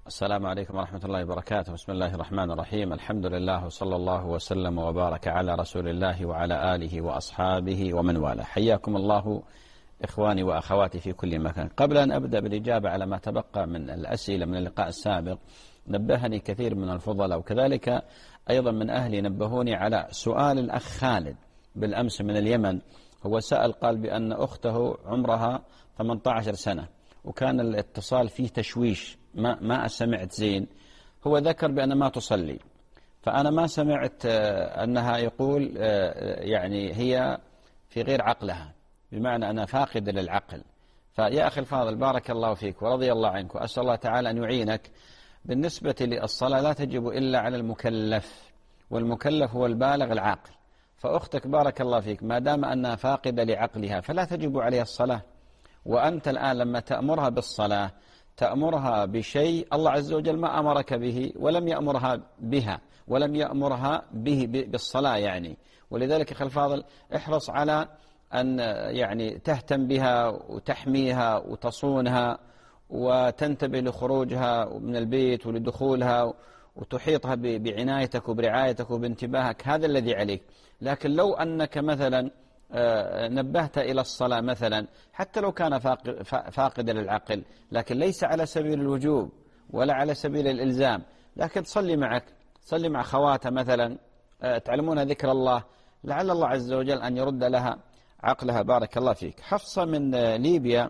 السلام عليكم ورحمة الله وبركاته. بسم الله الرحمن الرحيم. الحمد لله وصلى الله وسلم وبارك على رسول الله وعلى آله وأصحابه ومن والاه. حياكم الله إخواني وأخواتي في كل مكان. قبل أن أبدأ بالإجابة على ما تبقى من الأسئلة من اللقاء السابق، نبهني كثير من الفضلاء وكذلك أيضا من أهلي نبهوني على سؤال الأخ خالد بالأمس من اليمن. هو سأل قال بأن أخته عمرها 18 سنة وكان الاتصال فيه تشويش، ما سمعت زين. هو ذكر بأن ما تصلي، فأنا ما سمعت أنها يقول يعني هي في غير عقلها، بمعنى أنها فاقدة للعقل. فيا أخي الفاضل بارك الله فيك ورضي الله عنك، وأسأل الله تعالى أن يعينك. بالنسبة للصلاة لا تجب إلا على المكلف، والمكلف هو البالغ العاقل. فأختك بارك الله فيك ما دام أنها فاقدة لعقلها فلا تجب عليها الصلاة. وأنت الآن لما تأمرها بالصلاة تأمرها بشيء الله عز وجل ما أمرك به ولم يأمرها بها، ولم يأمرها به بالصلاة يعني. ولذلك أخي الفاضل احرص على أن يعني تهتم بها وتحميها وتصونها وتنتبه لخروجها من البيت ولدخولها وتحيطها بعنايتك وبرعايتك وبانتباهك. هذا الذي عليك. لكن لو أنك مثلا نبهت إلى الصلاة مثلا حتى لو كان فاقد للعقل، لكن ليس على سبيل الوجوب ولا على سبيل الإلزام، لكن تصلي معك، تصلي مع خواتها مثلا، تعلمون ذكر الله، لعل الله عز وجل أن يرد لها عقلها. بارك الله فيك. حفصة من ليبيا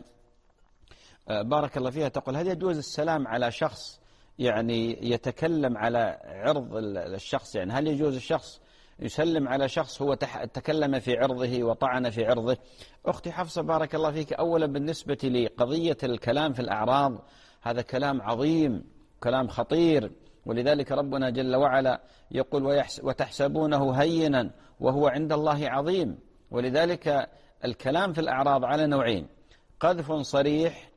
بارك الله فيها تقول: هل يجوز السلام على شخص يعني يتكلم على عرض الشخص؟ يعني هل يجوز الشخص يسلم على شخص هو تكلم في عرضه وطعن في عرضه؟ أختي حفصة بارك الله فيك، أولا بالنسبة لقضية الكلام في الأعراض هذا كلام عظيم، كلام خطير، ولذلك ربنا جل وعلا يقول: وتحسبونه هينا وهو عند الله عظيم. ولذلك الكلام في الأعراض على نوعين: قذف صريح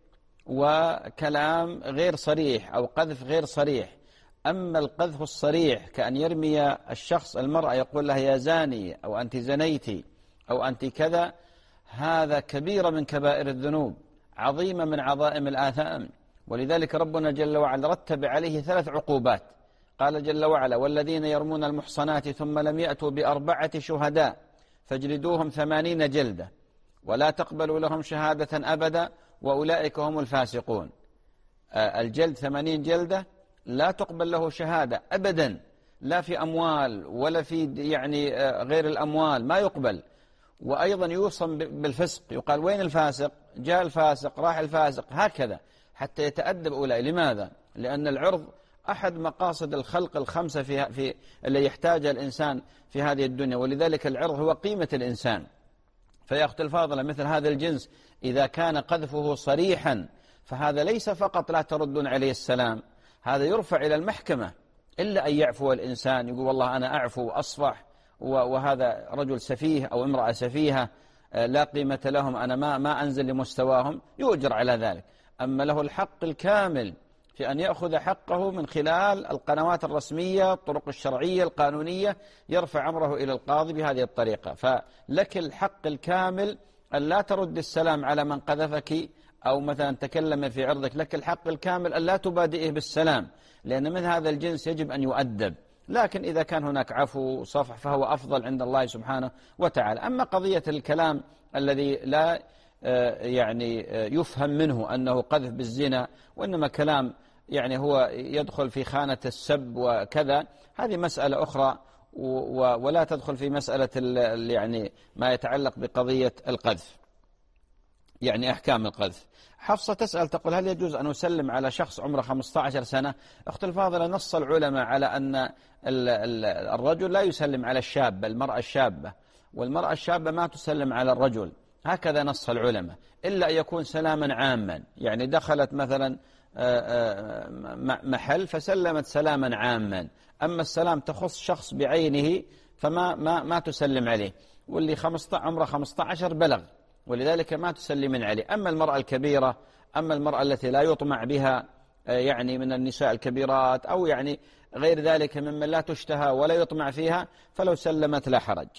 وكلام غير صريح أو قذف غير صريح. أما القذف الصريح كأن يرمي الشخص المرأة يقول لها يا زاني أو أنت زنيتي أو أنت كذا، هذا كبيرة من كبائر الذنوب، عظيمة من عظائم الآثام. ولذلك ربنا جل وعلا رتب عليه 3 عقوبات. قال جل وعلا: والذين يرمون المحصنات ثم لم يأتوا ب4 شهداء فاجلدوهم 80 جلدة ولا تقبلوا لهم شهادة أبدا وأولئك هم الفاسقون. الجلد 80 جلدة، لا تقبل له شهادة أبدا، لا في أموال ولا في يعني غير الأموال ما يقبل. وأيضا يوصم بالفسق، يقال وين الفاسق؟ جاء الفاسق، راح الفاسق، هكذا حتى يتأدب أولئك. لماذا؟ لأن العرض أحد مقاصد الخلق ال5 في اللي يحتاجها الإنسان في هذه الدنيا، ولذلك العرض هو قيمة الإنسان. فيا أختي الفاضلة مثل هذا الجنس إذا كان قذفه صريحا فهذا ليس فقط لا تردون عليه السلام، هذا يرفع إلى المحكمة، إلا أن يعفو الإنسان يقول والله أنا أعفو وأصفح، وهذا رجل سفيه أو امرأة سفيهة لا قيمة لهم، أنا ما أنزل لمستواهم، يؤجر على ذلك. أما له الحق الكامل في أن يأخذ حقه من خلال القنوات الرسمية، الطرق الشرعية القانونية، يرفع أمره إلى القاضي بهذه الطريقة. فلك الحق الكامل أن لا ترد السلام على من قذفك أو مثلا تكلم في عرضك، لك الحق الكامل أن لا تبادئه بالسلام، لأن من هذا الجنس يجب أن يؤدب. لكن إذا كان هناك عفو وصفح فهو أفضل عند الله سبحانه وتعالى. أما قضية الكلام الذي لا يعني يفهم منه أنه قذف بالزنا، وإنما كلام يعني هو يدخل في خانة السب وكذا، هذه مسألة أخرى ولا تدخل في مسألة يعني ما يتعلق بقضية القذف، يعني أحكام القذف. حفصة تسأل تقول: هل يجوز أن أسلم على شخص عمره 15 سنة؟ أخت الفاضلة نص العلماء على أن الرجل لا يسلم على الشابة، المرأة الشابة، والمرأة الشابة ما تسلم على الرجل، هكذا نص العلماء، إلا أن يكون سلاما عاما، يعني دخلت مثلا محل فسلمت سلاما عاما. أما السلام تخص شخص بعينه فما ما تسلم عليه، واللي عمره 15 بلغ، ولذلك ما تسلمين عليه. أما المرأة الكبيرة، أما المرأة التي لا يطمع بها يعني من النساء الكبيرات أو يعني غير ذلك ممن لا تشتهى ولا يطمع فيها، فلو سلمت لا حرج.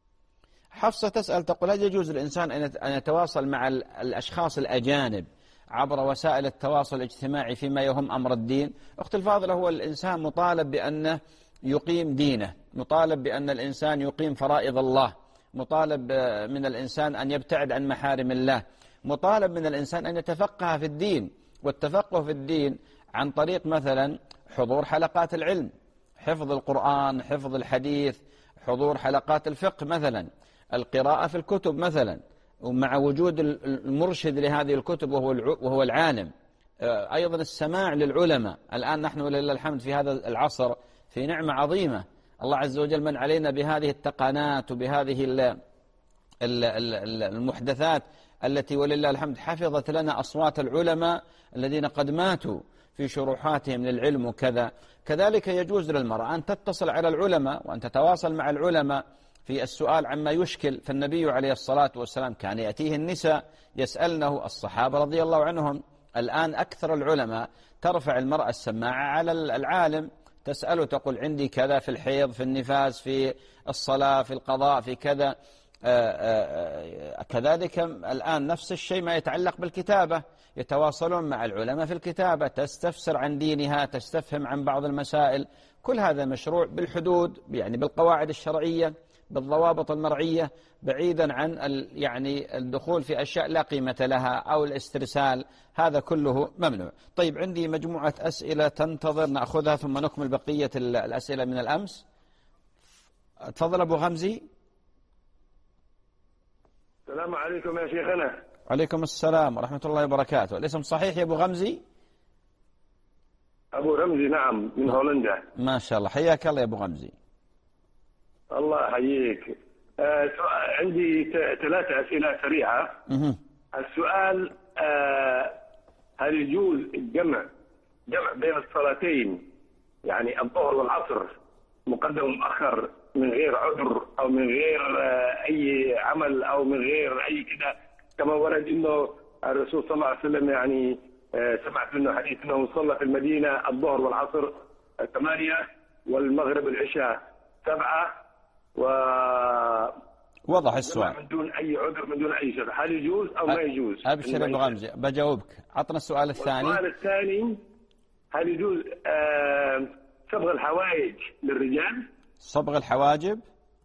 حفصة تسأل تقول: هل يجوز الإنسان أن يتواصل مع الأشخاص الأجانب عبر وسائل التواصل الاجتماعي فيما يهم أمر الدين. أختي الفاضلة، هو الإنسان مطالب بأنه يقيم دينه، مطالب بأن الإنسان يقيم فرائض الله، مطالب من الإنسان أن يبتعد عن محارم الله، مطالب من الإنسان أن يتفقه في الدين. والتفقه في الدين عن طريق مثلا حضور حلقات العلم، حفظ القرآن، حفظ الحديث، حضور حلقات الفقه مثلا، القراءة في الكتب مثلا، ومع وجود المرشد لهذه الكتب وهو العالم. أيضا السماع للعلماء. الآن نحن ولله الحمد في هذا العصر في نعمة عظيمة، الله عز وجل من علينا بهذه التقنات وبهذه المحدثات التي ولله الحمد حفظت لنا أصوات العلماء الذين قد ماتوا في شروحاتهم للعلم وكذا. كذلك يجوز للمرأة أن تتصل على العلماء وأن تتواصل مع العلماء في السؤال عما يشكل. فالنبي عليه الصلاة والسلام كان يأتيه النساء يسألنه، الصحابة رضي الله عنهم. الآن أكثر العلماء ترفع المرأة السماعة على العالم، تسأله تقول عندي كذا في الحيض، في النفاس، في الصلاة، في القضاء، في كذا. كذلك الآن نفس الشيء ما يتعلق بالكتابة، يتواصلون مع العلماء في الكتابة، تستفسر عن دينها، تستفهم عن بعض المسائل. كل هذا مشروع بالحدود، يعني بالقواعد الشرعية، بالضوابط المرعية، بعيدا عن يعني الدخول في أشياء لا قيمة لها أو الاسترسال، هذا كله ممنوع. طيب، عندي مجموعة أسئلة تنتظر نأخذها ثم نكمل بقية الأسئلة من الأمس. تفضل أبو غمزي. السلام عليكم يا شيخنا. عليكم السلام ورحمة الله وبركاته. الاسم صحيح يا أبو غمزي؟ أبو رمزي، نعم، من هولندا. ما شاء الله، حياك الله يا أبو غمزي. الله يحييك. عندي 3 أسئلة سريعة. السؤال: هل يجوز الجمع بين الصلاتين، يعني الظهر والعصر، مقدم ومؤخر، من غير عذر أو من غير أي عمل أو من غير أي كده، كما ورد إنه الرسول صلى الله عليه وسلم، يعني سمعت منه حديث أنه صلى في المدينة الظهر والعصر 8 والمغرب العشاء 7 وضح السؤال من دون أي عذر، من دون أي شيء. هل يجوز أو ما يجوز؟ أبشر يا أبو غمزي، بجاوبك. عطنا السؤال الثاني. السؤال الثاني: هل يجوز صبغ الحوائج للرجال؟ صبغ الحواجب؟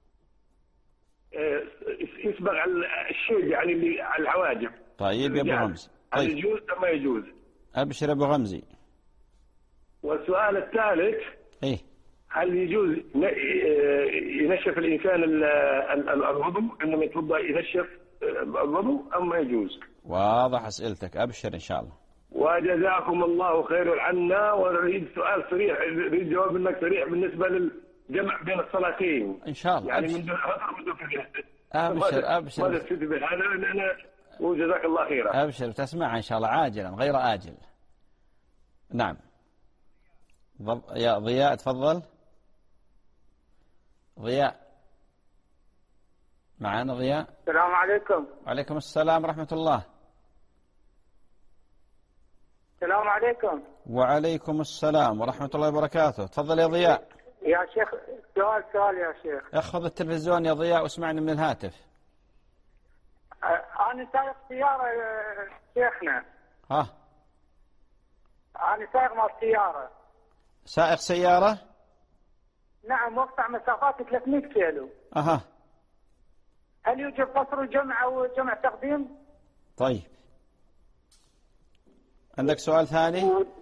يصبغ الشيء يعني اللي على الحواجب. طيب يا أبو غمزي، هل يجوز أو ما يجوز؟ أبشر يا أبو غمزي. والسؤال الثالث: إيه؟ هل يجوز ينشف الإنسان الوضوء، إنه يتوضأ ينشف الوضوء أو ما يجوز؟ واضح أسئلتك، أبشر إن شاء الله. وجزاكم الله خير عنا. ونريد سؤال صريح، نريد جواب منك صريح بالنسبة للجمع بين الصلاتين إن شاء الله. يعني من دون عذر ومن دون فدية. أبشر ماذا تفيد بهذا؟ أنا وجزاك الله خيرا. أبشر، تسمع إن شاء الله عاجلا غير آجل. نعم. يا ضياء تفضل. ضياء معنا؟ ضياء. السلام عليكم. وعليكم السلام ورحمة الله. السلام عليكم. وعليكم السلام ورحمة الله وبركاته. تفضل يا ضياء. يا شيخ، سؤال يا شيخ. اخفض التلفزيون يا ضياء واسمعني من الهاتف. أنا سائق سيارة شيخنا. ها؟ أنا سائق مال سيارة. سائق سيارة؟ نعم، وقطع مسافات 300 كيلو. أها. هل يوجد قصر الجمع أو جمع تقديم؟ طيب، عندك سؤال ثاني؟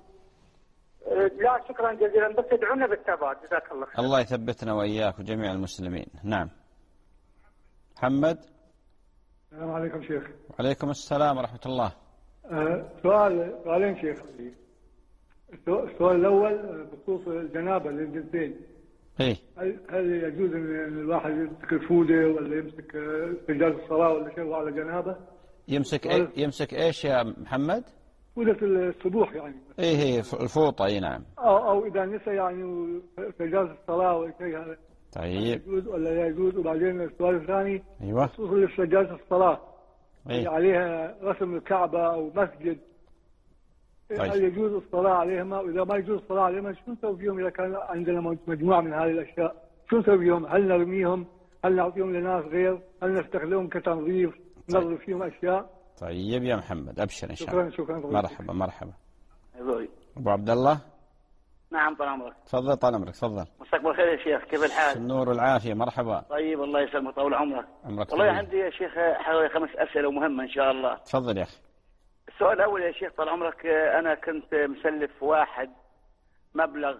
لا شكرا جزيلا، بس ادعونا بالثبات. جزاك الله خير. الله يثبتنا وإياك وجميع المسلمين. نعم. محمد. السلام عليكم شيخ. وعليكم السلام ورحمة الله. سؤالين شيخ. السؤال الأول بخصوص الجنابة للجنسين. إيه؟ هل يجوز أن الواحد يمسك الفودة ولا يمسك سجاد الصلاة ولا شيء على جنابة؟ يمسك إيش يا محمد؟ فودة الصبوح يعني. إيه الفوطة. إيه نعم. أو إذا نسى يعني سجاد الصلاة ولا شيء هذا. طيب. يجوز ولا لا يجوز؟ وبعدين السؤال الثاني. أيوة. خصوصا سجاد الصلاة. إيه؟ عليها رسم الكعبة أو مسجد. طيب. هل يجوز الصلاة عليهما؟ وإذا ما يجوز الصلاة عليهما شو نسوي فيهم إذا كان عندنا مجموعة من هذه الأشياء؟ شو نسوي فيهم؟ هل نرميهم؟ هل نعطيهم لناس غير؟ هل نستخدمهم كتنظيف؟ ننظف فيهم أشياء؟ طيب يا محمد أبشر إن شاء الله. شكرا. مرحبا مرحبا. أبوي. أبو عبد الله. نعم طال عمرك. تفضل طال عمرك تفضل. مساك بالخير يا شيخ، كيف الحال؟ النور والعافية مرحبا. طيب الله يسلمك طول عمرك. عمرك والله طويل. عندي يا شيخ حوالي 5 أسئلة مهمة إن شاء الله. تفضل يا أخي. السؤال الأول يا شيخ طال عمرك، أنا كنت مسلف واحد مبلغ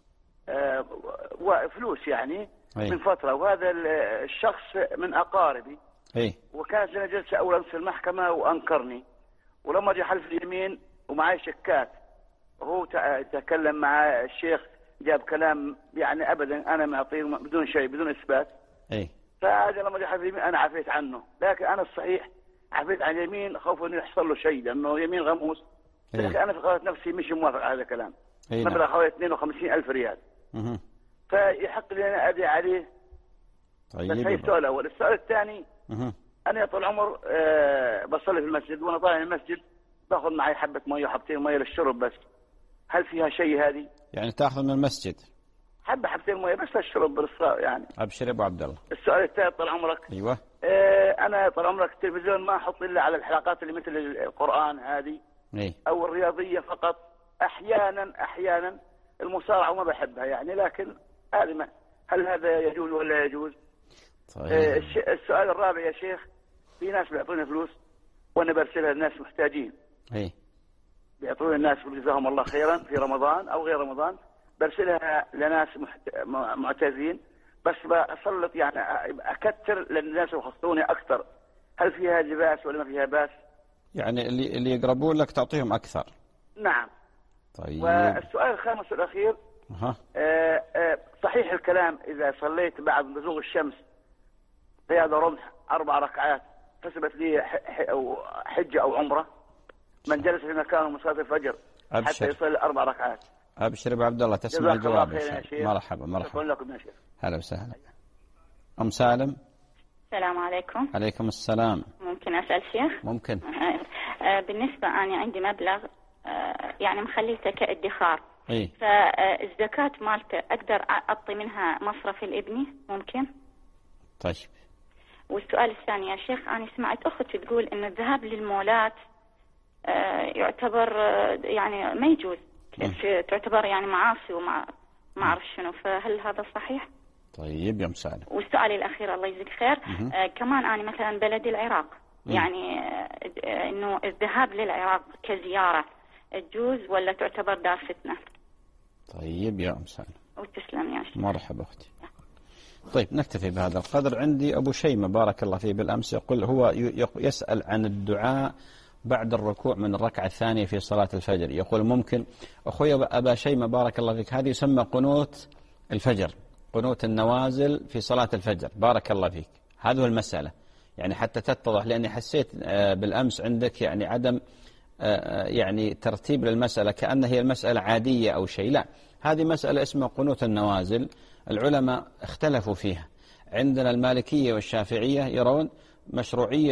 فلوس يعني أي. من فترة، وهذا الشخص من أقاربي. إيه. وكانت لنا جلسة أول أمس في المحكمة وأنكرني، ولما جاء حلف اليمين ومعي شكات، هو تكلم مع الشيخ جاب كلام يعني أبدا أنا معطيه بدون شيء بدون إثبات. إيه. فهذا لما جاء حلف اليمين أنا عفيت عنه، لكن أنا الصحيح عفيت عن اليمين خوفا إنه يحصل له شيء لأنه يمين غموس. إيه. لكن أنا في قرارة نفسي مش موافق على هذا الكلام. إيه. مبلغ حوالي 52,000 ريال. فيحق لي أنا أدي عليه. طيب. بس هي السؤال الأول. السؤال الثاني، أنا طول العمر بصلي في المسجد، وأنا طالع من المسجد باخذ معي حبة مية وحبتين مية للشرب بس. هل فيها شيء هذه؟ يعني تأخذ من المسجد حبتين مية بس للشرب بالصلاة يعني. أبشر يا أبو عبد الله. السؤال الثالث طال عمرك. أيوة. أنا طال عمرك التلفزيون ما أحط إلا على الحلقات اللي مثل القرآن هذه. إيه. أو الرياضية فقط. أحيانا المصارعة وما بحبها يعني، لكن هذه هل هذا يجوز ولا يجوز؟ طيب. السؤال الرابع يا شيخ، في ناس بيعطونا فلوس وأنا برسلها للناس محتاجين. إيه. بيعطون الناس جزاهم الله خيرا في رمضان أو غير رمضان، برسلها لناس معتزين، بس بسلط يعني أكثر للناس يخصوني أكثر. هل فيها لباس ولا ما فيها باس؟ يعني اللي يقربون لك تعطيهم أكثر. نعم. طيب. والسؤال الخامس والأخير، صحيح الكلام إذا صليت بعد بزوغ الشمس قيادة رمح 4 ركعات حسبت لي حجة أو عمرة؟ من جلس في مكانه من صلاة الفجر حتى يصلي 4 ركعات. أبشر أبو عبد الله تسمع الجواب إن شاء الله. مرحبا مرحبا. شكرا لكم يا شيخ. هلا وسهلا. أم سالم. السلام عليكم. عليكم السلام. ممكن أسأل شيخ؟ ممكن. بالنسبة أنا عندي مبلغ يعني مخليته كادخار. إيه؟ فالزكاة مالته أقدر أعطي منها مصرف لابني ممكن؟ طيب. والسؤال الثاني يا شيخ، أنا سمعت أختي تقول إن الذهاب للمولات يعتبر يعني ما يجوز، تعتبر يعني معاصي وما أعرف شنو، فهل هذا صحيح؟ طيب يا مسالم. والسؤال الأخير الله يجزيك خير، كمان أنا مثلا بلدي العراق، يعني إنه الذهاب للعراق كزيارة تجوز ولا تعتبر دار فتنة؟ طيب يا مسالم. وتسلم يا شيخ. مرحبا أختي. طيب نكتفي بهذا القدر. عندي أبو شيمة بارك الله فيه بالأمس يقول هو يسأل عن الدعاء بعد الركوع من الركعة الثانية في صلاة الفجر. يقول ممكن أخوي أبا شيمة بارك الله فيك، هذه يسمى قنوت الفجر، قنوت النوازل في صلاة الفجر. بارك الله فيك. هذه المسألة يعني حتى تتضح، لأني حسيت بالأمس عندك يعني عدم يعني ترتيب للمسألة كأن هي المسألة عادية أو شيء. لا، هذه مسألة اسمها قنوت النوازل. العلماء اختلفوا فيها. عندنا المالكية والشافعية يرون مشروعية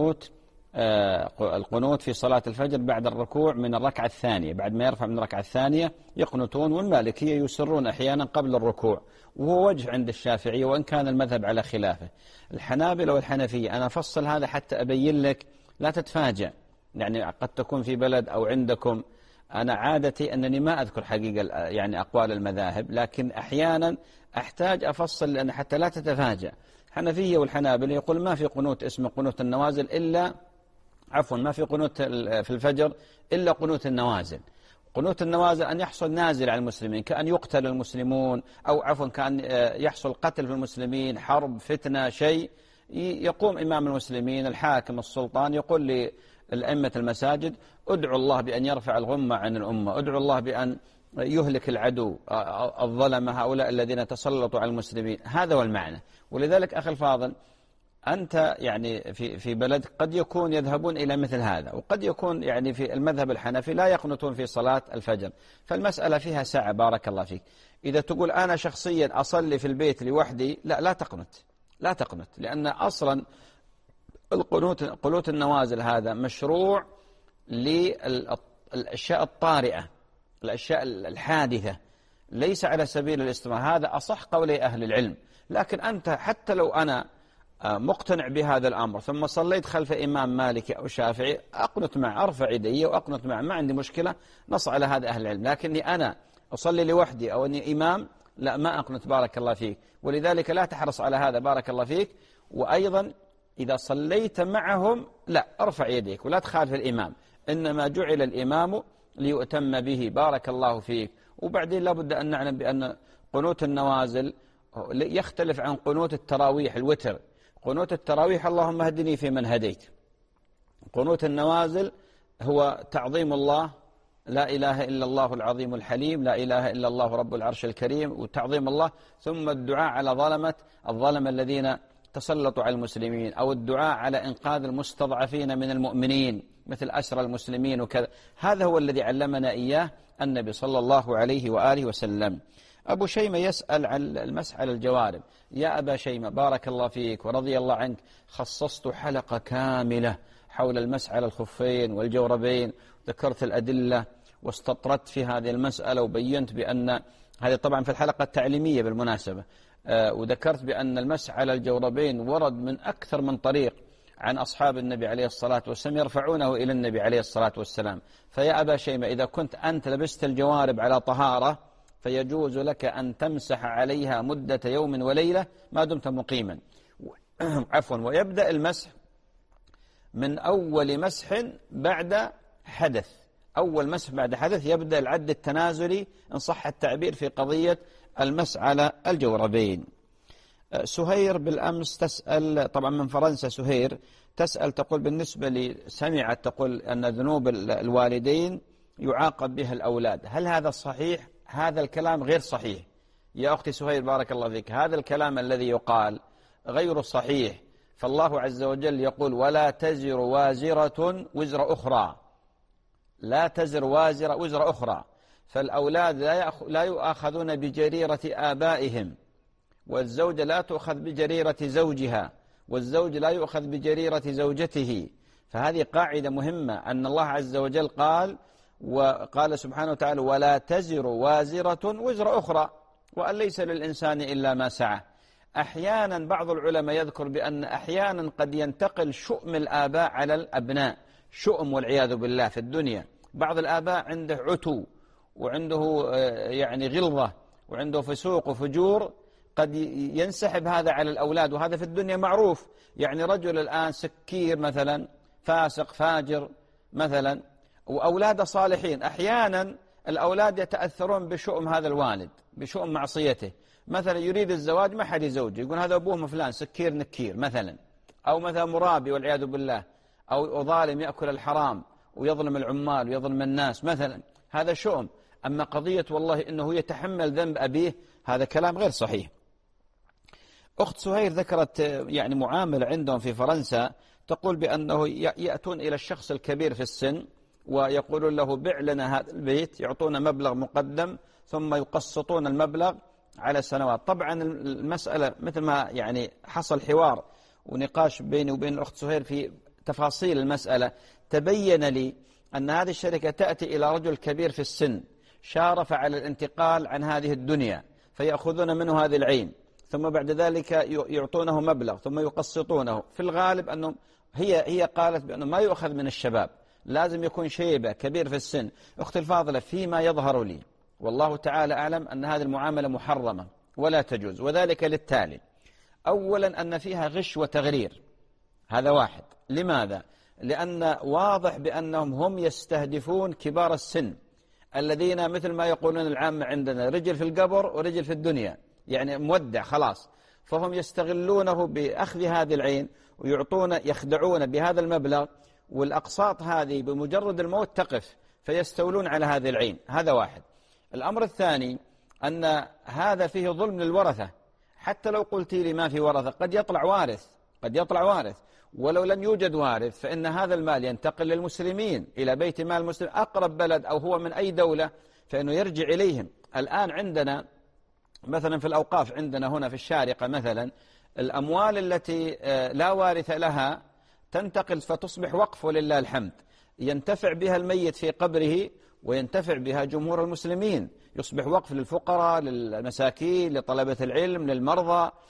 القنوت في صلاة الفجر بعد الركوع من الركعة الثانية، بعد ما يرفع من الركعة الثانية يقنطون، والمالكية يسرون أحيانا قبل الركوع، وهو وجه عند الشافعية وإن كان المذهب على خلافه. الحنابلة والحنفية أنا أفصل هذا حتى أبين لك لا تتفاجأ، يعني قد تكون في بلد أو عندكم، أنا عادتي أنني ما أذكر حقيقة يعني أقوال المذاهب، لكن أحيانا أحتاج أفصل لأن حتى لا تتفاجأ. الحنفية والحنابلة يقول ما في قنوت اسمه قنوت النوازل إلا ما في قنوت في الفجر إلا قنوت النوازل. قنوت النوازل أن يحصل نازل على المسلمين، كأن يقتل المسلمون، أو كأن يحصل قتل في المسلمين، حرب، فتنة، شيء، يقوم إمام المسلمين الحاكم السلطان يقول للأئمة المساجد ادعوا الله بأن يرفع الغمة عن الأمة، ادعوا الله بأن يهلك العدو الظلمة هؤلاء الذين تسلطوا على المسلمين. هذا هو المعنى. ولذلك أخي الفاضل أنت يعني في بلد قد يكون يذهبون إلى مثل هذا، وقد يكون يعني في المذهب الحنفي لا يقنطون في صلاة الفجر. فالمسألة فيها سعة بارك الله فيك. إذا تقول أنا شخصيا أصلي في البيت لوحدي، لا تقنط، لأن أصلا قنوت النوازل هذا مشروع للأشياء الطارئة، الأشياء الحادثة، ليس على سبيل الاستمرار. هذا أصح قولي أهل العلم. لكن أنت حتى لو أنا مقتنع بهذا الأمر ثم صليت خلف إمام مالكي أو شافعي أقنط معه، أرفع يدي وأقنط معه، ما عندي مشكلة، نص على هذا أهل العلم. لكني أنا أصلي لوحدي أو أني إمام، لا، ما أقنط بارك الله فيك. ولذلك لا تحرص على هذا بارك الله فيك. وأيضا إذا صليت معهم لا، أرفع يديك ولا تخالف الإمام، إنما جعل الإمام ليؤتم به بارك الله فيك. وبعدين لابد أن نعلم بأن قنوت النوازل يختلف عن قنوت التراويح الوتر. قنوت التراويح اللهم اهدني فيمن هديت. قنوت النوازل هو تعظيم الله، لا إله إلا الله العظيم الحليم، لا إله إلا الله رب العرش الكريم، وتعظيم الله، ثم الدعاء على الظلمة الذين تسلطوا على المسلمين، أو الدعاء على إنقاذ المستضعفين من المؤمنين مثل أسرى المسلمين وكذا. هذا هو الذي علمنا إياه النبي صلى الله عليه وآله وسلم. أبو شيمة يسأل عن المسح على الجوارب. يا أبا شيمة بارك الله فيك ورضي الله عنك، خصصت حلقة كاملة حول المسح على الخفين والجوربين، ذكرت الأدلة واستطردت في هذه المسألة، وبينت بأن هذه طبعا في الحلقة التعليمية بالمناسبة، وذكرت بأن المسح على الجوربين ورد من أكثر من طريق عن أصحاب النبي عليه الصلاة والسلام يرفعونه إلى النبي عليه الصلاة والسلام. فيا أبا شيمة إذا كنت أنت لبست الجوارب على طهارة فيجوز لك أن تمسح عليها مدة يوم وليلة ما دمت مقيما. عفوا. ويبدأ المسح من أول مسح بعد حدث. أول مسح بعد حدث يبدأ العد التنازلي إن صح التعبير في قضية المسح على الجوربين. سهير بالأمس تسأل، طبعا من فرنسا سهير، تسأل تقول بالنسبة لي سمعت تقول أن ذنوب الوالدين يعاقب بها الأولاد، هل هذا صحيح؟ هذا الكلام غير صحيح يا أختي سهير بارك الله فيك. هذا الكلام الذي يقال غير صحيح. فالله عز وجل يقول ولا تزر وازرة وزر أخرى، لا تزر وازرة وزر أخرى. فالأولاد لا يؤاخذون بجريرة آبائهم، والزوجة لا تؤخذ بجريرة زوجها، والزوج لا يؤخذ بجريرة زوجته. فهذه قاعدة مهمة، أن الله عز وجل وقال سبحانه وتعالى ولا تزر وازرة وزر أخرى، وأن ليس للإنسان إلا ما سعى. أحيانا بعض العلماء يذكر بأن أحيانا قد ينتقل شؤم الآباء على الأبناء، شؤم والعياذ بالله في الدنيا. بعض الآباء عنده عتو وعنده يعني غلظة وعنده فسوق وفجور، قد ينسحب هذا على الأولاد، وهذا في الدنيا معروف. يعني رجل الآن سكير مثلا، فاسق فاجر مثلا، وأولاد صالحين، أحيانا الأولاد يتأثرون بشؤم هذا الوالد، بشؤم معصيته. مثلا يريد الزواج ما حد يزوجه، يقول هذا أبوه فلان سكير نكير مثلا، أو مثلا مرابي والعياذ بالله، أو ظالم يأكل الحرام ويظلم العمال ويظلم الناس مثلا، هذا شؤم. أما قضية والله إنه يتحمل ذنب أبيه، هذا كلام غير صحيح. أخت سهير ذكرت يعني معاملة عندهم في فرنسا، تقول بأنه يأتون إلى الشخص الكبير في السن ويقولون له بع لنا هذا البيت، يعطون مبلغ مقدم ثم يقسطون المبلغ على سنوات. طبعا المسألة مثل ما يعني حصل حوار ونقاش بيني وبين الأخت سهير في تفاصيل المسألة، تبين لي أن هذه الشركة تأتي إلى رجل كبير في السن شارف على الانتقال عن هذه الدنيا، فيأخذون منه هذه العين، ثم بعد ذلك يعطونه مبلغ ثم يقسطونه. في الغالب أنهم هي قالت بأنه ما يؤخذ من الشباب، لازم يكون شيبة كبير في السن. أختي الفاضلة، فيما يظهر لي والله تعالى أعلم أن هذه المعاملة محرمة ولا تجوز، وذلك للتالي: أولا أن فيها غش وتغرير، هذا واحد. لماذا؟ لأن واضح بأنهم هم يستهدفون كبار السن الذين مثل ما يقولون العامة عندنا رجل في القبر ورجل في الدنيا، يعني مودع خلاص. فهم يستغلونه بأخذ هذه العين يخدعون بهذا المبلغ، والأقساط هذه بمجرد الموت تقف، فيستولون على هذه العين. هذا واحد. الأمر الثاني أن هذا فيه ظلم للورثة. حتى لو قلت لي ما في ورثة، قد يطلع وارث، ولو لم يوجد وارث فإن هذا المال ينتقل للمسلمين إلى بيت مال المسلم، أقرب بلد أو هو من أي دولة، فإنه يرجع إليهم. الآن عندنا مثلا في الأوقاف عندنا هنا في الشارقة مثلا، الأموال التي لا وارث لها تنتقل فتصبح وقف ولله الحمد، ينتفع بها الميت في قبره وينتفع بها جمهور المسلمين، يصبح وقف للفقراء، للمساكين، لطلبة العلم، للمرضى.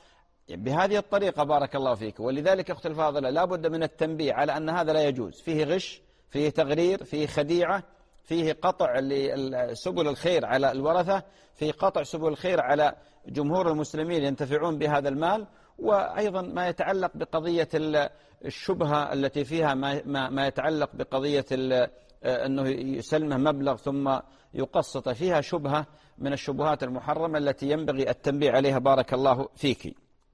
بهذه الطريقة بارك الله فيك. ولذلك أختي الفاضلة لا بد من التنبيه على أن هذا لا يجوز، فيه غش، فيه تغرير، فيه خديعة، فيه قطع سبل الخير على الورثة، فيه قطع سبل الخير على جمهور المسلمين ينتفعون بهذا المال. وأيضا ما يتعلق بقضية الشبهة التي فيها ما يتعلق بقضية أنه يسلمه مبلغ ثم يقسط، فيها شبهة من الشبهات المحرمة التي ينبغي التنبيه عليها بارك الله فيك.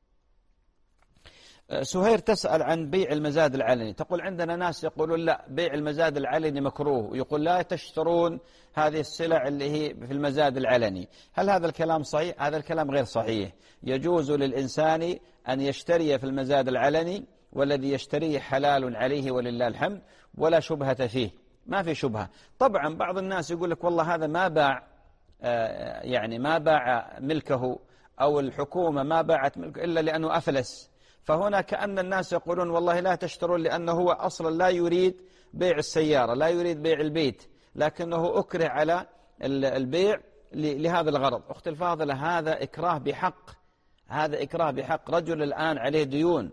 سهير تسأل عن بيع المزاد العلني، تقول عندنا ناس يقولون لا، بيع المزاد العلني مكروه، ويقول لا تشترون هذه السلع اللي هي في المزاد العلني. هل هذا الكلام صحيح؟ هذا الكلام غير صحيح. يجوز للإنسان أن يشتري في المزاد العلني، والذي يشتريه حلال عليه ولله الحمد، ولا شبهة فيه، ما في شبهة. طبعا بعض الناس يقول لك والله هذا ما باع، يعني ما باع ملكه، أو الحكومة ما باعت ملكه إلا لأنه أفلس، فهنا كأن الناس يقولون والله لا تشترون، لأنه هو أصلا لا يريد بيع السيارة، لا يريد بيع البيت، لكنه أكره على البيع لهذا الغرض. أختي الفاضلة هذا إكراه بحق، هذا إكراه بحق. رجل الآن عليه ديون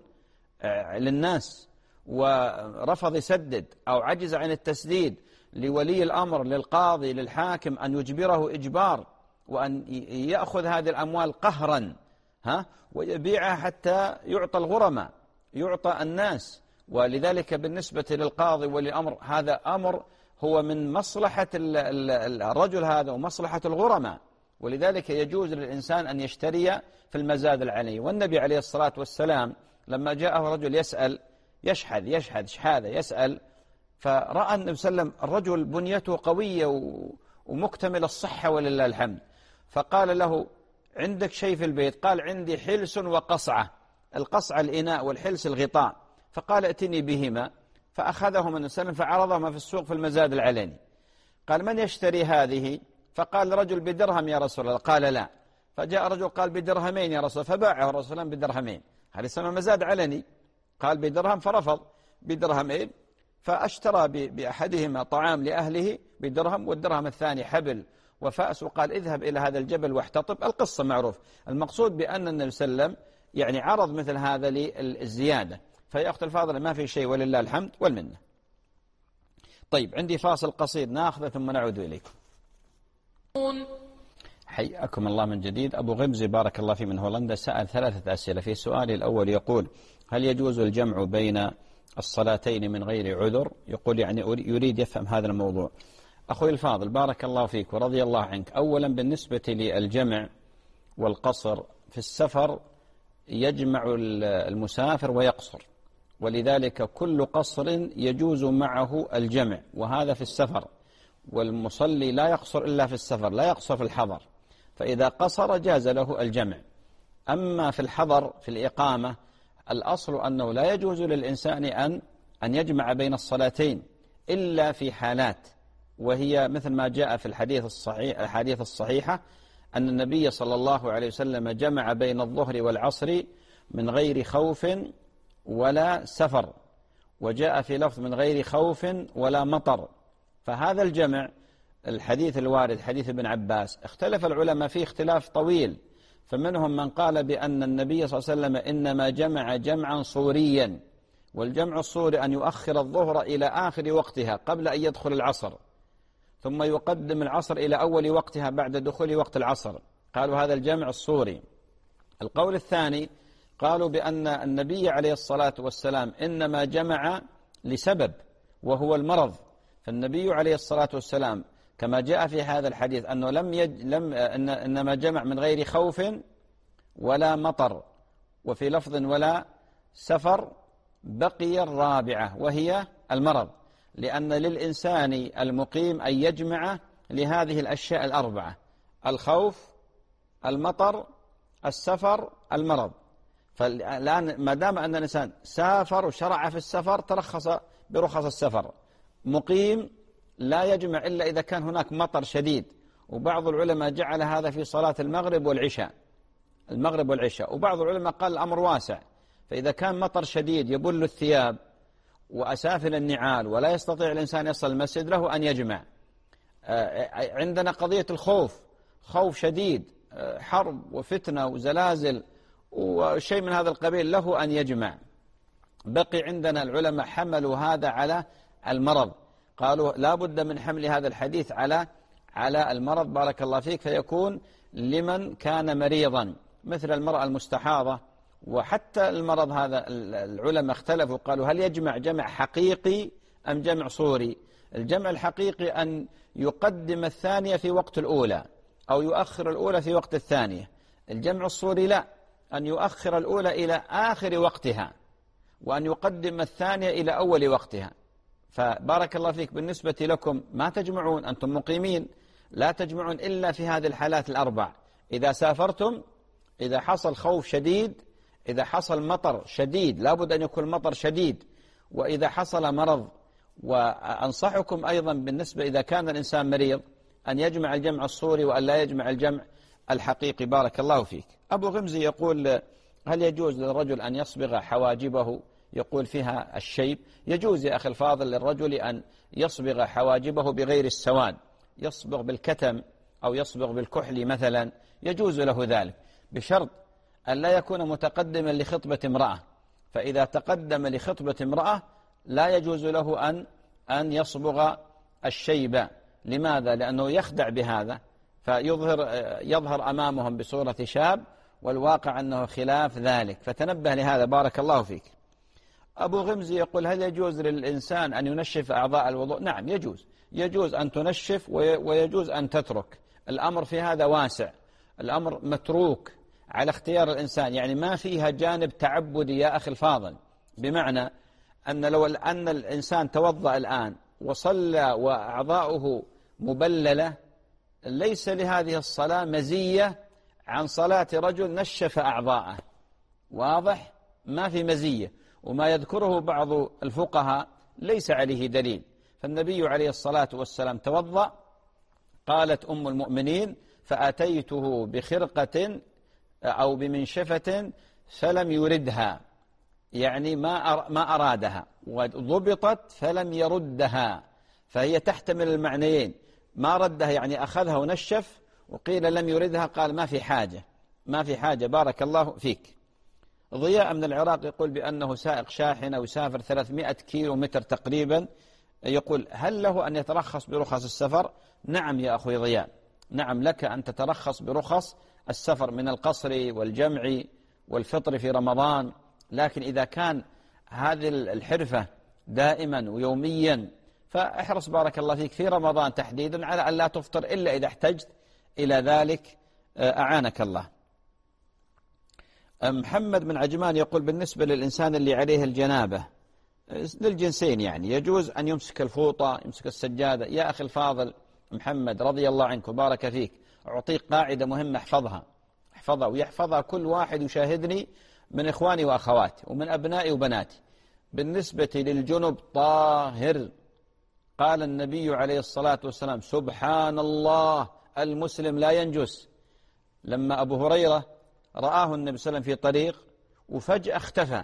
للناس ورفض يسدد أو عجز عن التسديد، لولي الأمر للقاضي للحاكم أن يجبره إجبار، وأن يأخذ هذه الأموال قهرا ويبيعها حتى يعطى الغرماء، يعطى الناس. ولذلك بالنسبة للقاضي ولي الأمر هذا أمر هو من مصلحة الرجل هذا ومصلحة الغرماء، ولذلك يجوز للإنسان أن يشتري في المزاد العلني. والنبي عليه الصلاة والسلام لما جاءه رجل يسأل يشحذ شحاذة يسأل، فرأى النبي صلى الله عليه وسلم الرجل بنيته قوية ومكتمل الصحة ولله الحمد، فقال له عندك شيء في البيت؟ قال عندي حلس وقصعة، القصعة الإناء والحلس الغطاء. فقال ائتني بهما، فأخذهما النبي صلى الله عليه وسلم فعرضهما في السوق في المزاد العلني. قال من يشتري هذه؟ فقال رجل بدرهم يا رسول الله. قال لا. فجاء رجل قال بدرهمين يا رسول الله، فباعه الرسول الله بدرهمين. هذا يسمى مزاد علني. قال بدرهم فرفض بدرهمين، فاشترى بأحدهما طعام لأهله بدرهم، والدرهم الثاني حبل وفأس، وقال اذهب إلى هذا الجبل واحتطب. القصة معروف. المقصود بأن النبي صلى الله عليه وسلم يعني عرض مثل هذا للزيادة. فيا أخت الفاضلة ما في شيء ولله الحمد والمنة. طيب عندي فاصل قصير ناخذه ثم نعود إليكم. حياكم الله من جديد. أبو غمزي بارك الله فيه من هولندا سأل 3 أسئلة. في سؤالي الأول يقول هل يجوز الجمع بين الصلاتين من غير عذر؟ يقول يعني يريد يفهم هذا الموضوع. أخوي الفاضل بارك الله فيك ورضي الله عنك، أولا بالنسبة للجمع والقصر في السفر يجمع المسافر ويقصر، ولذلك كل قصر يجوز معه الجمع، وهذا في السفر. والمصلي لا يقصر إلا في السفر، لا يقصر في الحضر، فإذا قصر جاز له الجمع. أما في الحضر في الإقامة الأصل أنه لا يجوز للإنسان أن يجمع بين الصلاتين إلا في حالات، وهي مثل ما جاء في الحديث الصحيحة أن النبي صلى الله عليه وسلم جمع بين الظهر والعصر من غير خوف ولا سفر، وجاء في لفظ من غير خوف ولا مطر. فهذا الجمع الحديث الوارد حديث ابن عباس اختلف العلماء فيه اختلاف طويل، فمنهم من قال بأن النبي صلى الله عليه وسلم إنما جمع جمعا صوريا، والجمع الصوري أن يؤخر الظهر إلى آخر وقتها قبل أن يدخل العصر، ثم يقدم العصر إلى أول وقتها بعد دخول وقت العصر، قالوا هذا الجمع الصوري. القول الثاني قالوا بأن النبي عليه الصلاة والسلام إنما جمع لسبب وهو المرض، فالنبي عليه الصلاة والسلام كما جاء في هذا الحديث أنه إنما جمع من غير خوف ولا مطر، وفي لفظ ولا سفر، بقي الرابعة وهي المرض، لأن للإنسان المقيم أن يجمع لهذه الأشياء الأربعة: الخوف، المطر، السفر، المرض. فالآن ما دام أن الإنسان سافر وشرع في السفر ترخص برخص السفر، مقيم لا يجمع إلا إذا كان هناك مطر شديد، وبعض العلماء جعل هذا في صلاة المغرب والعشاء، وبعض العلماء قال الأمر واسع، فإذا كان مطر شديد يبل الثياب وأسافل النعال ولا يستطيع الإنسان يصل المسجد له أن يجمع. عندنا قضية الخوف، خوف شديد، حرب وفتنة وزلازل وشيء من هذا القبيل له أن يجمع. بقي عندنا العلماء حملوا هذا على المرض، قالوا لا بد من حمل هذا الحديث على المرض بارك الله فيك، فيكون لمن كان مريضا مثل المرأة المستحاضة. وحتى المرض هذا العلماء اختلفوا، قالوا هل يجمع جمع حقيقي أم جمع صوري؟ الجمع الحقيقي أن يقدم الثانية في وقت الأولى أو يؤخر الأولى في وقت الثانية. الجمع الصوري لا، أن يؤخر الأولى إلى آخر وقتها وأن يقدم الثانية إلى أول وقتها. فبارك الله فيك بالنسبة لكم ما تجمعون، أنتم مقيمين لا تجمعون إلا في هذه الحالات الأربع: إذا سافرتم، إذا حصل خوف شديد، إذا حصل مطر شديد لابد أن يكون المطر شديد، وإذا حصل مرض. وأنصحكم أيضا بالنسبة إذا كان الإنسان مريض أن يجمع الجمع الصوري وأن لا يجمع الجمع الحقيقي بارك الله فيك. أبو غمزي يقول هل يجوز للرجل أن يصبغ حواجبه؟ يقول فيها الشيب. يجوز يا أخي الفاضل للرجل أن يصبغ حواجبه بغير السواد، يصبغ بالكتم أو يصبغ بالكحل مثلا، يجوز له ذلك بشرط أن لا يكون متقدما لخطبة امرأة. فإذا تقدم لخطبة امرأة لا يجوز له أن يصبغ الشيب. لماذا؟ لأنه يخدع بهذا يظهر أمامهم بصورة شاب، والواقع أنه خلاف ذلك، فتنبه لهذا بارك الله فيك. أبو غمزي يقول هل يجوز للإنسان أن ينشف أعضاء الوضوء؟ نعم يجوز أن تنشف ويجوز أن تترك. الأمر في هذا واسع، الأمر متروك على اختيار الإنسان، يعني ما فيها جانب تعبدي يا أخي الفاضل. بمعنى أن لو أن الإنسان توضأ الآن وصلى وأعضاؤه مبللة ليس لهذه الصلاة مزية عن صلاة رجل نشف أعضاءه. واضح؟ ما في مزية. وما يذكره بعض الفقهاء ليس عليه دليل. فالنبي عليه الصلاة والسلام توضأ، قالت أم المؤمنين فأتيته بخرقة أو بمنشفة فلم يردها، يعني ما أرادها، وضبطت فلم يردها، فهي تحتمل المعنيين. ما ردها يعني أخذها ونشف، وقيل لم يردها قال ما في حاجة بارك الله فيك. ضياء من العراق يقول بأنه سائق شاحنة ويسافر 300 كيلو متر تقريبا، يقول هل له أن يترخص برخص السفر؟ نعم يا أخوي ضياء، نعم لك أن تترخص برخص السفر من القصر والجمع والفطر في رمضان. لكن إذا كان هذه الحرفة دائما ويوميا فاحرص بارك الله فيك في رمضان تحديدا على أن لا تفطر إلا إذا احتجت إلى ذلك، أعانك الله. محمد من عجمان يقول بالنسبة للإنسان اللي عليه الجنابة للجنسين، يعني يجوز أن يمسك الفوطة يمسك السجادة؟ يا أخي الفاضل محمد رضي الله عنك وبارك فيك، أعطيك قاعدة مهمة احفظها ويحفظها كل واحد يشاهدني من إخواني وأخواتي ومن أبنائي وبناتي. بالنسبة للجنب طاهر، قال النبي عليه الصلاة والسلام سبحان الله المسلم لا ينجس. لما أبو هريرة رآه النبي صلى الله عليه وسلم في طريق وفجأة اختفى،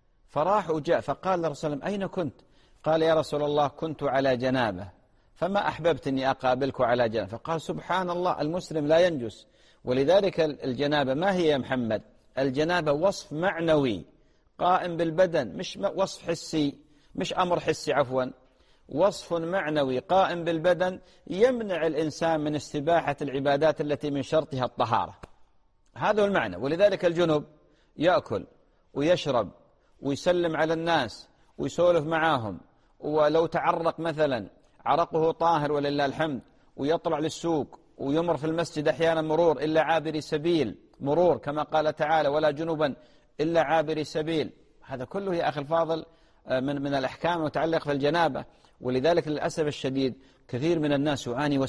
فراح وجاء فقال لرسول الله أين كنت؟ قال يا رسول الله كنت على جنابه فما أحببت أني أقابلك على جنابه. فقال سبحان الله المسلم لا ينجس. ولذلك الجنابة ما هي يا محمد؟ الجنابة وصف معنوي قائم بالبدن، مش وصف حسي، مش أمر حسي عفوا، وصف معنوي قائم بالبدن يمنع الإنسان من استباحة العبادات التي من شرطها الطهارة. هذا هو المعنى. ولذلك الجنب يأكل ويشرب ويسلم على الناس ويسولف معاهم، ولو تعرق مثلا عرقه طاهر ولله الحمد، ويطلع للسوق ويمر في المسجد أحيانا مرور إلا عابري سبيل، مرور كما قال تعالى ولا جنبا إلا عابري سبيل. هذا كله يا أخي الفاضل من الأحكام المتعلقة في الجنابة. ولذلك للأسف الشديد كثير من الناس يعاني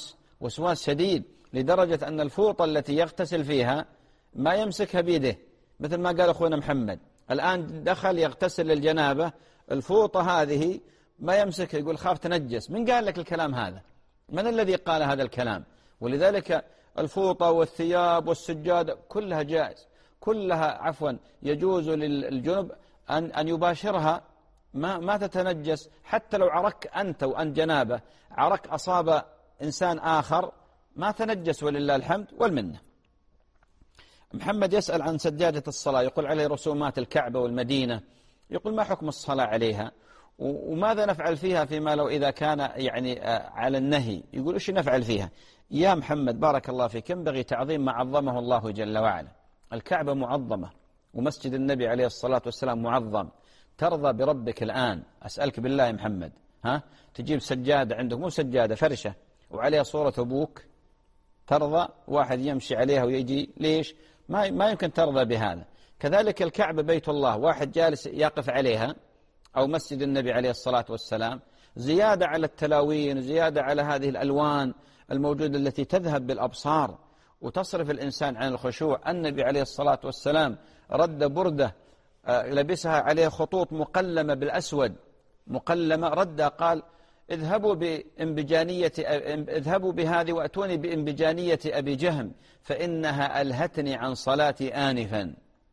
وسواس شديد، لدرجة أن الفوطة التي يغتسل فيها ما يمسكها بيده، مثل ما قال أخونا محمد الآن دخل يغتسل للجنابة، الفوطة هذه ما يمسكها، يقول خاف تنجس. من قال لك الكلام هذا؟ من الذي قال هذا الكلام؟ ولذلك الفوطة والثياب والسجادة كلها جائز، كلها يجوز للجنب أن يباشرها، ما تتنجس. حتى لو عرك أنت وأنت جنابة، عرك أصاب إنسان آخر ما تنجس ولله الحمد والمنة. محمد يسأل عن سجادة الصلاة، يقول عليه رسومات الكعبة والمدينة، يقول ما حكم الصلاة عليها وماذا نفعل فيها فيما لو إذا كان يعني على النهي؟ يقول إيش نفعل فيها؟ يا محمد بارك الله فيك، ينبغي تعظيم ما عظمه الله جل وعلا. الكعبة معظمة ومسجد النبي عليه الصلاة والسلام معظم. ترضى بربك الآن أسألك بالله يا محمد، تجيب سجادة عندك، مو سجادة، فرشة وعليها صورة أبوك، ترضى واحد يمشي عليها ويجي؟ ليش؟ ما يمكن ترضى بهذا. كذلك الكعبة بيت الله، واحد جالس يقف عليها، أو مسجد النبي عليه الصلاة والسلام، زيادة على التلاوين وزيادة على هذه الألوان الموجودة التي تذهب بالأبصار وتصرف الإنسان عن الخشوع. النبي عليه الصلاة والسلام رد بردة لبسها عليه خطوط مقلمة بالأسود، مقلمة، رد قال اذهبوا بهذه وأتوني بإنبجانية أبي جهم فإنها ألهتني عن صلاتي آنفا.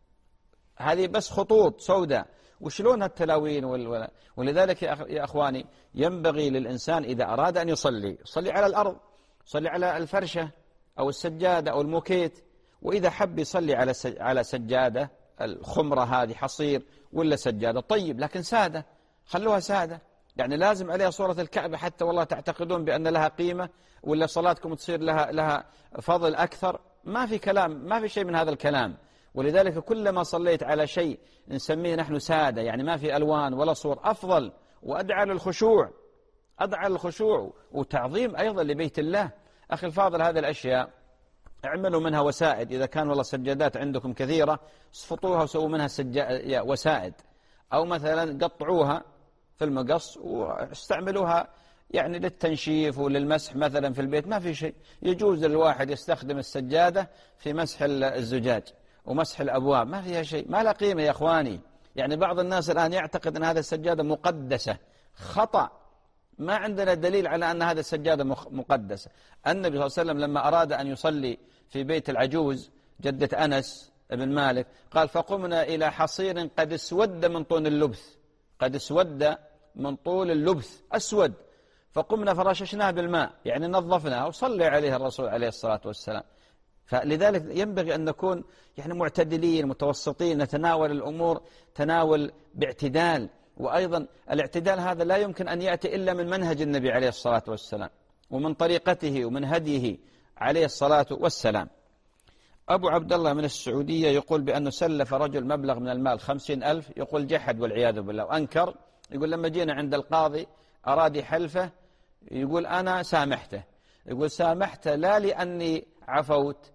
هذه بس خطوط سوداء، وشلون التلاوين ولذلك يا أخواني ينبغي للإنسان إذا أراد أن يصلي على الأرض، يصلي على الفرشة أو السجادة أو الموكيت، وإذا حب يصلي على سجادة الخمرة هذه حصير ولا سجادة طيب، لكن سادة، خلوها سادة. يعني لازم عليها صورة الكعبة حتى والله تعتقدون بأن لها قيمة ولا صلاتكم تصير لها فضل أكثر؟ ما في كلام، ما في شيء من هذا الكلام. ولذلك كلما صليت على شيء نسميه نحن سادة، يعني ما في ألوان ولا صور، أفضل وأدعى للخشوع، أدعى للخشوع وتعظيم أيضا لبيت الله. أخي الفاضل، هذه الأشياء اعملوا منها وسائد. إذا كان والله سجادات عندكم كثيرة اصفطوها وسووا منها وسائد، أو مثلا قطعوها في المقص واستعملوها يعني للتنشيف وللمسح مثلا في البيت، ما في شيء. يجوز للواحد يستخدم السجادة في مسح الزجاج ومسح الأبواب، ما فيها شيء، ما لها قيمة يا أخواني. يعني بعض الناس الآن يعتقد أن هذه السجادة مقدسة، خطأ. ما عندنا دليل على أن هذه السجادة مقدسة. النبي صلى الله عليه وسلم لما أراد أن يصلي في بيت العجوز جدة أنس بن مالك قال فقمنا إلى حصير قد اسود من طول اللبث، قد اسود من طول اللبث، أسود، فقمنا فرششناه بالماء، يعني نظفناه وصلي عليه الرسول عليه الصلاة والسلام. فلذلك ينبغي أن نكون يعني معتدلين متوسطين، نتناول الأمور تناول باعتدال. وأيضا الاعتدال هذا لا يمكن أن يأتي إلا من منهج النبي عليه الصلاة والسلام ومن طريقته ومن هديه عليه الصلاة والسلام. أبو عبد الله من السعودية يقول بأنه سلف رجل مبلغ من المال 50,000، يقول جحد والعياذ بالله وأنكر. يقول لما جينا عند القاضي أراد يحلفه، يقول أنا سامحته، يقول سامحته لا لأني عفوت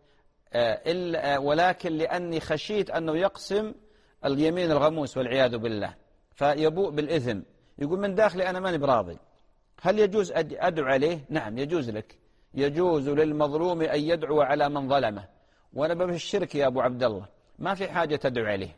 ولكن لأني خشيت أنه يقسم اليمين الغموس والعياذ بالله فيبوء بالإثم. يقول من داخلي أنا ماني براضي. هل يجوز أدعو عليه؟ نعم يجوز لك، يجوز للمظلوم أن يدعو على من ظلمه. وأنا بشرك يا أبو عبد الله ما في حاجة تدعو عليه،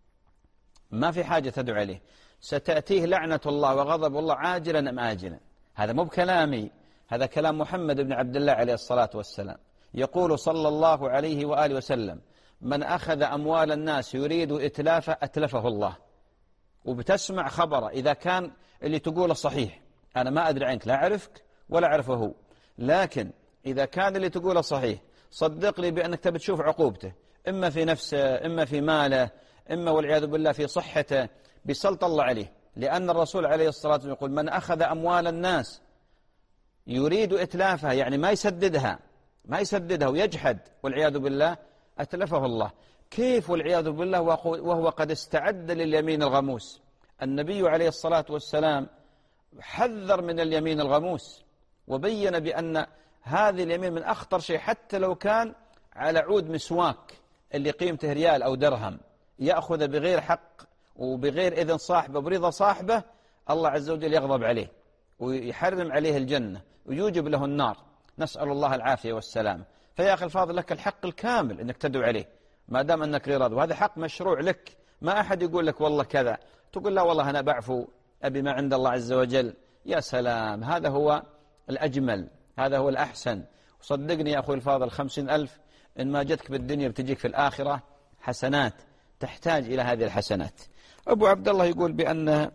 ما في حاجة تدعو عليه، ستأتيه لعنة الله وغضب الله عاجلا أم آجلا. هذا مو بكلامي، هذا كلام محمد بن عبد الله عليه الصلاة والسلام. يقول صلى الله عليه وآله وسلم من أخذ أموال الناس يريد إتلافه أتلفه الله. وبتسمع خبره إذا كان اللي تقوله صحيح، أنا ما أدري عنك، لا أعرفك ولا أعرفه هو، لكن إذا كان اللي تقوله صحيح صدقني بأنك تبي تشوف عقوبته، إما في نفسه إما في ماله إما والعياذ بالله في صحته، بسلط الله عليه. لأن الرسول عليه الصلاة والسلام يقول من أخذ أموال الناس يريد إتلافها، يعني ما يسددها ويجحد والعياذ بالله، أتلفه الله. كيف والعياذ بالله وهو قد استعد لليمين الغموس؟ النبي عليه الصلاة والسلام حذر من اليمين الغموس وبين بأن هذه اليمين من أخطر شيء، حتى لو كان على عود مسواك اللي قيمته ريال أو درهم، يأخذ بغير حق وبغير إذن صاحبه برضا صاحبه، الله عز وجل يغضب عليه ويحرم عليه الجنة ويوجب له النار، نسأل الله العافية والسلام. فيا أخي الفاضل لك الحق الكامل أنك تدعو عليه ما دام أنك غير راضي، وهذا حق مشروع لك. ما أحد يقول لك والله كذا تقول لا والله أنا بعفو أبي ما عند الله عز وجل. يا سلام، هذا هو الأجمل، هذا هو الأحسن. وصدقني يا أخوي الفاضل 50,000 إن ما جتك بالدنيا بتجيك في الآخرة حسنات، تحتاج إلى هذه الحسنات. أبو عبد الله يقول بأن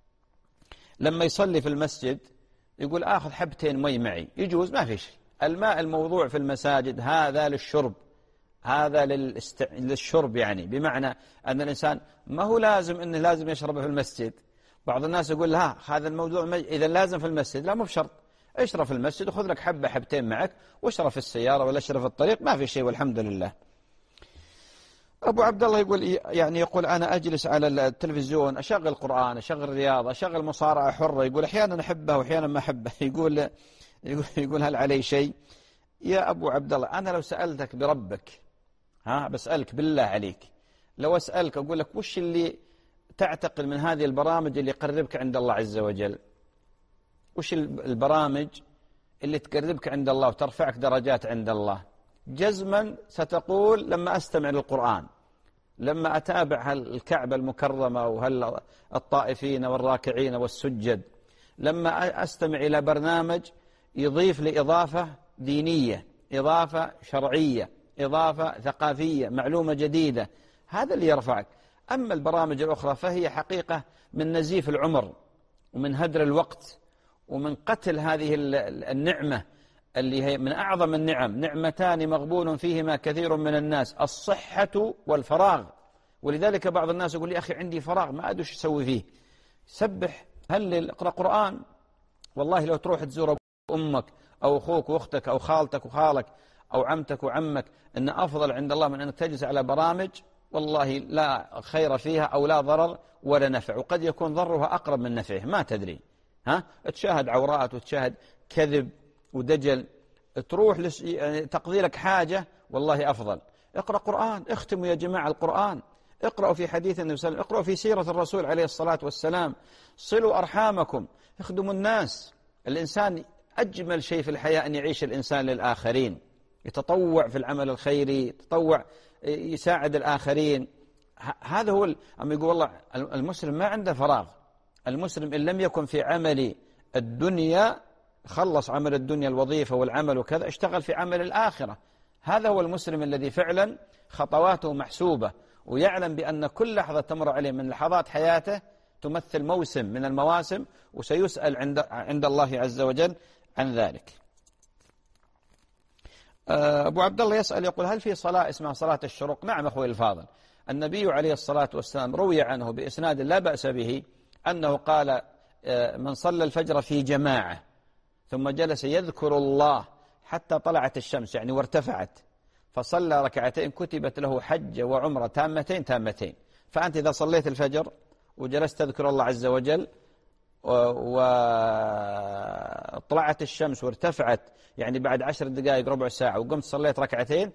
لما يصلي في المسجد يقول آخذ حبتين مي معي، يجوز ما في شيء. الماء الموضوع في المساجد هذا للشرب، هذا للشرب، يعني بمعنى أن الإنسان ما هو لازم أنه لازم يشربه في المسجد. بعض الناس يقول ها هذا الموضوع إذا لازم في المسجد، لا مو بشرط، اشرب في المسجد وخذ لك حبة حبتين معك واشرب في السيارة ولا اشرب في الطريق، ما في شيء والحمد لله. أبو عبد الله يقول أنا أجلس على التلفزيون أشغل قرآن، أشغل رياضة، أشغل مصارعة حرة، يقول أحيانا أحبها وأحيانا ما أحبها. يقول هل علي شيء؟ يا أبو عبد الله أنا لو سألتك بربك، بسألك بالله عليك، لو أسألك أقول لك وش اللي تعتقل من هذه البرامج اللي يقربك عند الله عز وجل؟ وش البرامج اللي تقربك عند الله وترفعك درجات عند الله؟ جزما ستقول لما أستمع للقرآن، لما أتابع الكعبة المكرمة وهل الطائفين والراكعين والسجد، لما أستمع إلى برنامج يضيف لي إضافة دينية، إضافة شرعية، إضافة ثقافية، معلومة جديدة، هذا اللي يرفعك. أما البرامج الأخرى فهي حقيقة من نزيف العمر ومن هدر الوقت ومن قتل هذه النعمة اللي هي من أعظم النعم، نعمتان مغبون فيهما كثير من الناس، الصحة والفراغ. ولذلك بعض الناس يقول لي أخي عندي فراغ ما أدري ايش أسوي فيه. سبح، هلل، اقرأ قرآن. والله لو تروح تزور أمك أو أخوك وأختك أو خالتك وخالك أو عمتك وعمك إن أفضل عند الله من أن تجلس على برامج والله لا خير فيها أو لا ضرر ولا نفع، وقد يكون ضرها أقرب من نفعه ما تدري. تشاهد عورات وتشاهد كذب ودجل، تروح يعني تقضي لك حاجة والله أفضل. اقرأ قرآن، اختموا يا جماعة القرآن، اقرأوا في حديث النبي صلى الله عليه وسلم، اقرأوا في سيرة الرسول عليه الصلاة والسلام، صلوا أرحامكم، اخدموا الناس. الإنسان أجمل شيء في الحياة أن يعيش الإنسان للآخرين، يتطوع في العمل الخيري، يتطوع يساعد الآخرين. هذا هو أما يقول والله المسلم ما عنده فراغ. المسلم إن لم يكن في عمل الدنيا خلص عمل الدنيا الوظيفة والعمل وكذا، اشتغل في عمل الآخرة. هذا هو المسلم الذي فعلا خطواته محسوبة ويعلم بأن كل لحظة تمر عليه من لحظات حياته تمثل موسم من المواسم، وسيسأل عند الله عز وجل عن ذلك. أبو عبد الله يسأل يقول هل في صلاة اسمها صلاة الشروق؟ نعم أخوي الفاضل، النبي عليه الصلاة والسلام روي عنه بإسناد لا بأس به أنه قال من صلى الفجر في جماعة ثم جلس يذكر الله حتى طلعت الشمس يعني وارتفعت فصلى ركعتين كتبت له حجة وعمرة تامتين. فأنت إذا صليت الفجر وجلست تذكر الله عز وجل وطلعت الشمس وارتفعت يعني بعد 10 دقائق ربع ساعة وقمت صليت ركعتين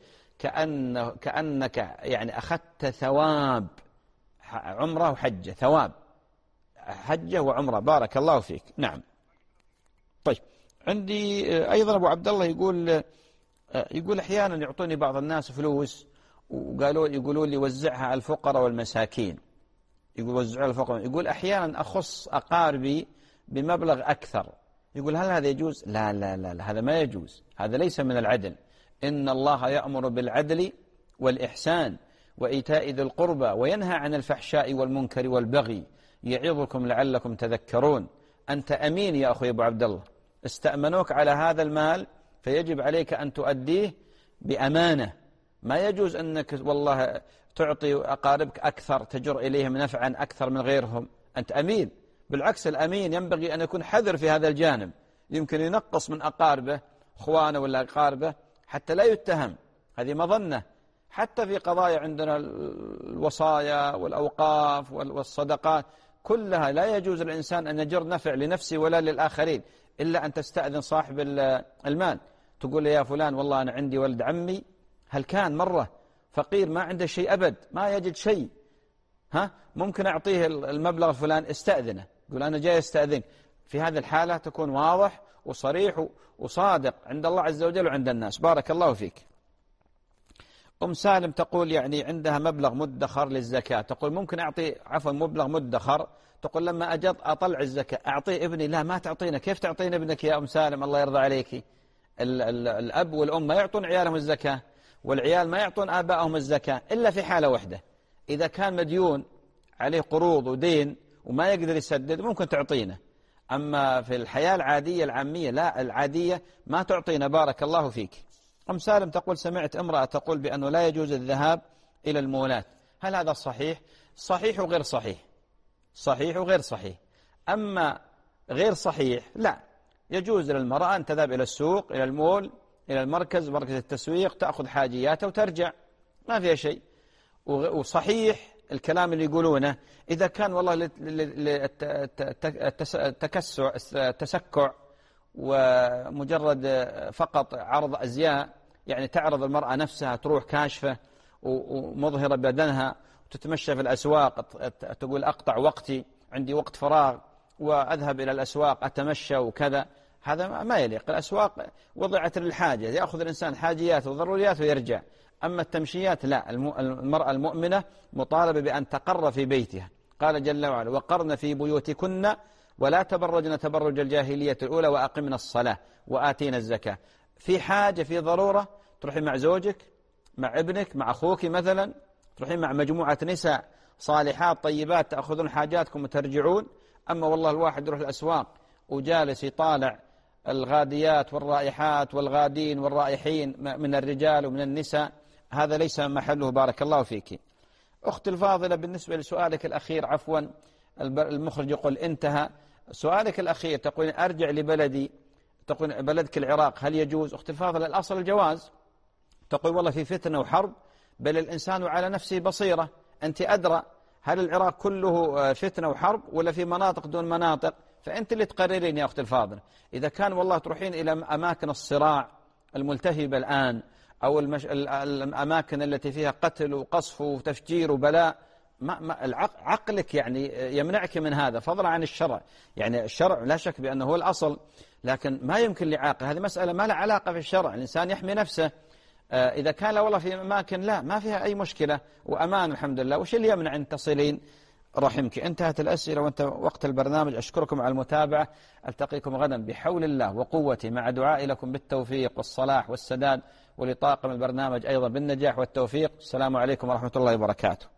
كأنك يعني أخذت ثواب عمرة وحجة، ثواب حجة وعمرة. بارك الله فيك. نعم. طيب عندي أيضا أبو عبد الله يقول أحيانا يعطوني بعض الناس فلوس يقولوا لي وزعها على الفقراء والمساكين، يقول وزعها على الفقراء. يقول أحيانا أخص أقاربي بمبلغ أكثر. يقول هل هذا يجوز؟ لا لا لا, لا هذا ما يجوز، هذا ليس من العدل. إن الله يأمر بالعدل والإحسان وإيتاء ذي القربى وينهى عن الفحشاء والمنكر والبغي يعظكم لعلكم تذكرون. أنت أمين يا أخوي أبو عبد الله، استأمنوك على هذا المال فيجب عليك أن تؤديه بأمانة. ما يجوز أنك والله تعطي أقاربك أكثر تجر إليهم نفعا أكثر من غيرهم. أنت أمين، بالعكس الأمين ينبغي أن يكون حذر في هذا الجانب، يمكن ينقص من أقاربه أخوانه ولا أقاربه حتى لا يتهم، هذه مظنة. حتى في قضايا عندنا الوصايا والأوقاف والصدقات كلها لا يجوز الإنسان أن يجر نفع لنفسه ولا للآخرين إلا أن تستأذن صاحب المال، تقول يا فلان والله أنا عندي ولد عمي هل كان مرة فقير ما عنده شيء أبد ما يجد شيء، ممكن أعطيه المبلغ فلان استأذنه، يقول أنا جاي استأذن. في هذه الحالة تكون واضح وصريح وصادق عند الله عز وجل وعند الناس. بارك الله فيك. أم سالم تقول يعني عندها مبلغ مدخر للزكاة، تقول ممكن أعطي مبلغ مدخر، تقول لما أجد أطلع الزكاة أعطيه ابني. لا ما تعطينا، كيف تعطينا ابنك يا أم سالم الله يرضى عليك؟ الأب والأم ما يعطون عيالهم الزكاة والعيال ما يعطون آبائهم الزكاة إلا في حالة واحدة، إذا كان مديون عليه قروض ودين وما يقدر يسدد ممكن تعطينا، أما في الحياة العادية العامية لا، العادية ما تعطينا. بارك الله فيك. أم سالم تقول سمعت امرأة تقول بأنه لا يجوز الذهاب إلى المولات، هل هذا صحيح؟ صحيح وغير صحيح، صحيح وغير صحيح. أما غير صحيح لا، يجوز للمرأة أن تذهب إلى السوق، إلى المول، إلى المركز، مركز التسويق، تأخذ حاجياتها وترجع، ما فيها شيء. وصحيح الكلام اللي يقولونه إذا كان والله التسكع ومجرد فقط عرض أزياء، يعني تعرض المرأة نفسها، تروح كاشفة ومظهرة بدنها وتتمشى في الأسواق، تقول أقطع وقتي، عندي وقت فراغ وأذهب إلى الأسواق أتمشى وكذا، هذا ما يليق. الأسواق وضعت للحاجة، يأخذ الإنسان حاجيات وضروريات ويرجع. أما التمشيات لا، المرأة المؤمنة مطالبة بأن تقر في بيتها. قال جل وعلا وقرن في بيوتكن ولا تبرجن تبرج الجاهلية الأولى وأقمنا الصلاة وآتينا الزكاة. في حاجة، في ضرورة، تروحي مع زوجك، مع ابنك، مع أخوك مثلا، تروحين مع مجموعة نساء صالحات طيبات تأخذون حاجاتكم وترجعون. أما والله الواحد يروح الأسواق وجالس يطالع الغاديات والرائحات والغادين والرائحين من الرجال ومن النساء، هذا ليس محله. بارك الله فيك. أختي الفاضلة، بالنسبة لسؤالك الأخير، عفوا المخرج يقول انتهى سؤالك الأخير، تقول أرجع لبلدي، تقول بلدك العراق، هل يجوز؟ أختي الفاضلة الأصل الجواز. تقول والله في فتنة وحرب، بل الإنسان على نفسه بصيرة، أنت أدرى هل العراق كله فتنة وحرب ولا في مناطق دون مناطق؟ فأنت اللي تقررين يا أختي الفاضلة. إذا كان والله تروحين إلى أماكن الصراع الملتهبة الآن، أو الأماكن التي فيها قتل وقصف وتفجير وبلاء، عقلك يعني يمنعك من هذا، فضلا عن الشرع. يعني الشرع لا شك بأنه هو الأصل، لكن ما يمكن لعاقل، هذه مسألة ما لها علاقة في الشرع، الإنسان يحمي نفسه. إذا كان لا والله في أماكن لا، ما فيها أي مشكلة وأمان الحمد لله، وش اللي يمنع أن تصلين رحمك؟ انتهت الأسئلة وانت وقت البرنامج. أشكركم على المتابعة، ألتقيكم غدا بحول الله وقوته، مع دعائي لكم بالتوفيق والصلاح والسداد، ولطاقم البرنامج أيضا بالنجاح والتوفيق. السلام عليكم ورحمة الله وبركاته.